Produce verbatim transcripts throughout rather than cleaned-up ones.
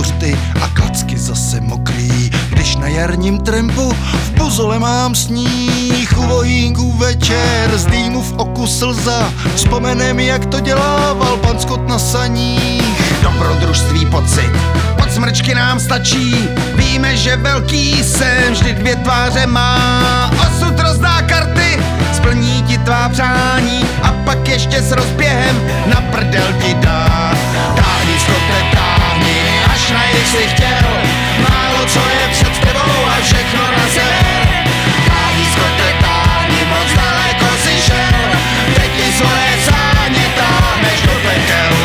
buřty a klacky zase mokrý. Když na jarním trampu v Buzole mám sníh, u vojínků večer z dýmu v oku slza, vzpomenem, jak to dělával pan Scott na saních. Dobrodružství pocit, pod smrčky nám stačí, víme, že velký sen vždy dvě tváře má. Osud rozdá karty, splní ti tvá přání a pak ještě s rozběhem na prdel ti dá. Táhni, Scotte, táhni, až na jich si chtěl, málo co je před tebou a všechno na sever. Táhni, Scotte, táhni, moc daleko si šel, teď ti svoje sáně táhneš do pekel.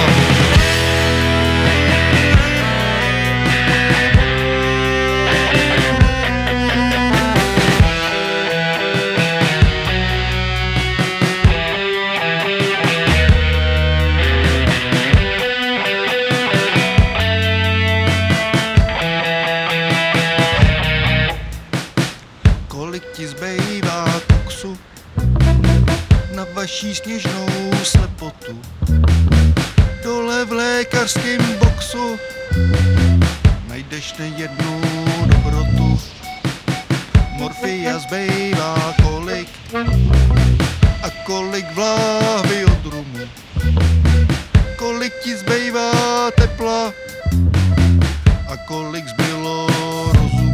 Kolik ti zbývá koksu na vaší sněžnou slepotu? Dole v lékařském boxu najdeš nejednu dobrotu. Morfia zbývá kolik a kolik v láhvi od rumu. Kolik ti zbývá tepla a kolik zbylo rozumu.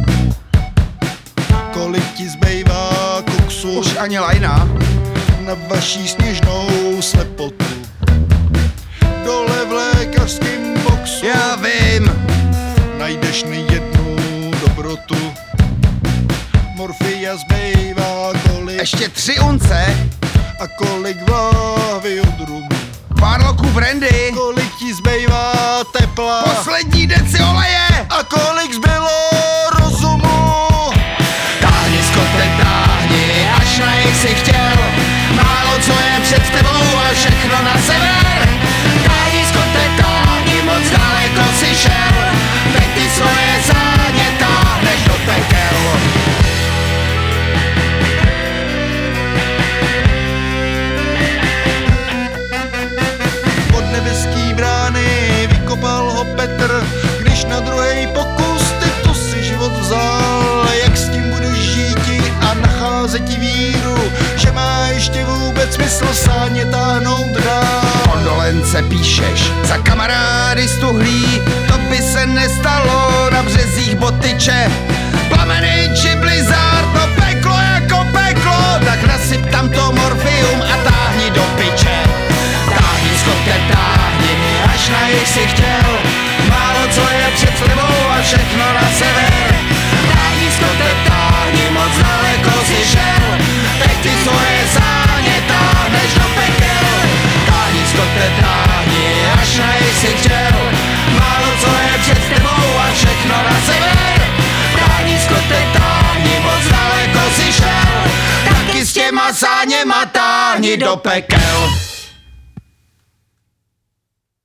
Kolik ti zbývá koksu Už ani lajna na vaší sněžnou slepotu? Dole v lékařském boxu já vím, najdeš nejednu dobrotu. Morfia zbývá kolik ještě tři unce, a kolik v láhvi od rumu. pár loků brandy, Kolik ti zbývá tepla poslední deci oleje. a kolik zbylo rozumu. Táhni, Scotte, táhni, až na jich si chtěl, málo co je před tebou a všechno na sever. Táhni, Scotte, táhni, moc daleko si šel, teď ty svoje záně táhneš do pekel. Od nebeský brány vykopal ho Petr, když na druhý pokus ty tu si život vzal. Jak s tím budeš žíti a nacházet ti víru, že má ještě vůbec smysl sáně táhnout dál. Kondolence píšeš za kamarády stuhlí, to by se nestalo na březích Botyče. Plameny či blizzard, to peklo jako peklo, tak nasyp tam to morfium a táhni do piče. Táhni, Scotte, táhni, až na jich si chtěl, málo co je před tebou a všechno na sever. Táhni, Scotte, táhni, moc daleko si šel, teď ty svoje záně táhneš do pekel. Táhni, Scotte, táhni, až na jich si chtěl, málo co je před tebou a všechno na sever. Táhni, Scotte, táhni, moc daleko si šel, taky s těma záněma táhni do pekel.